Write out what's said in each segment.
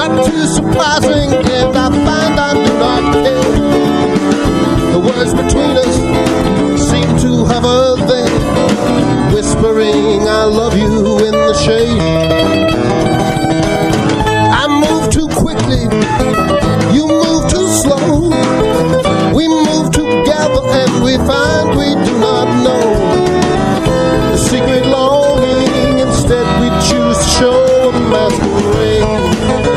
not too surprising, and I find I do not care. The words between us seem to hover there, whispering I love you in the shade. I move too quickly, you move too slow. We move together and we find we do not know the secret longing. Instead we choose to show a masquerade.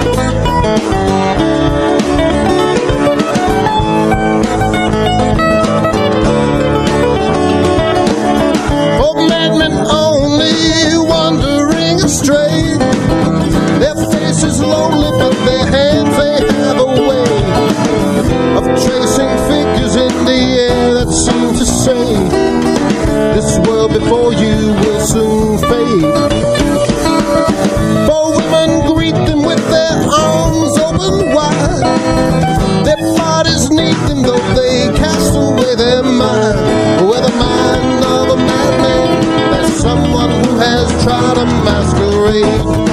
Lonely, but their hands, they have a way of tracing figures in the air that seem to say, this world before you will soon fade. For women greet them with their arms open wide, their bodies need them though they cast away their mind. With the mind of a madman, there's someone who has tried a masquerade.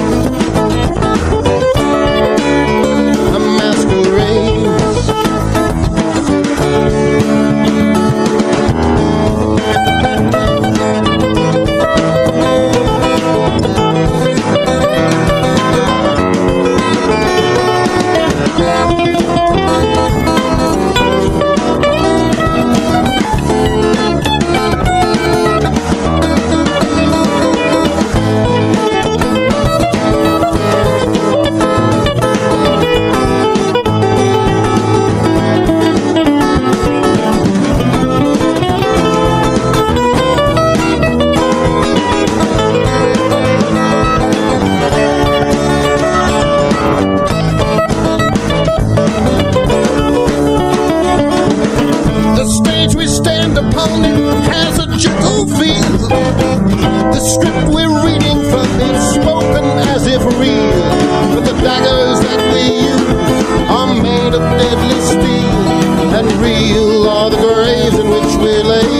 Has a gentle feel. The script we're reading from is spoken as if real, but the daggers that we use are made of deadly steel, and real are the graves in which we lay.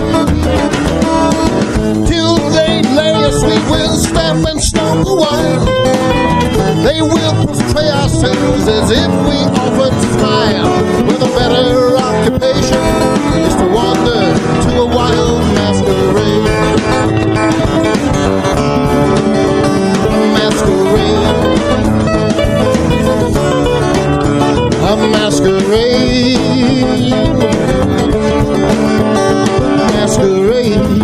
Till they lay us we will stamp and stomp a while. They will portray ourselves as if we offered fire, with a better occupation is to wander to a wild masquerade. A masquerade. Masquerade.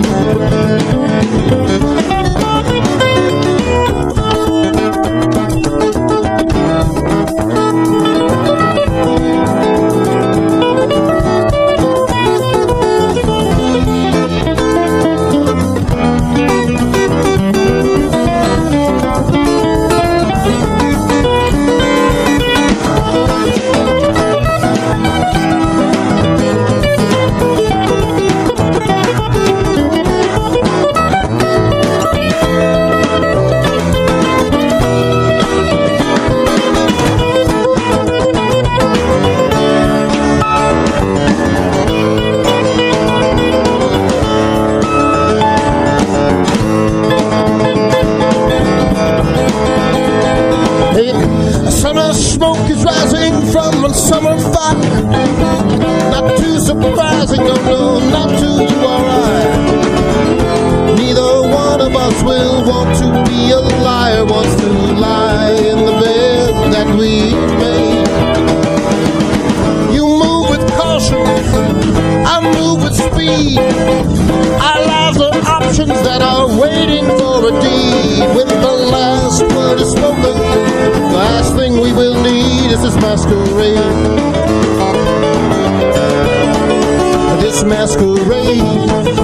Summer smoke is rising from a summer fire. Not too surprising, no, no, not to you or I. Neither one of us will want to be a liar, wants to lie in the bed that we made. You move with caution, I move with speed. Our lives are options that are waiting for a deed. When the last word is spoken, the last thing we will need is this masquerade. This masquerade.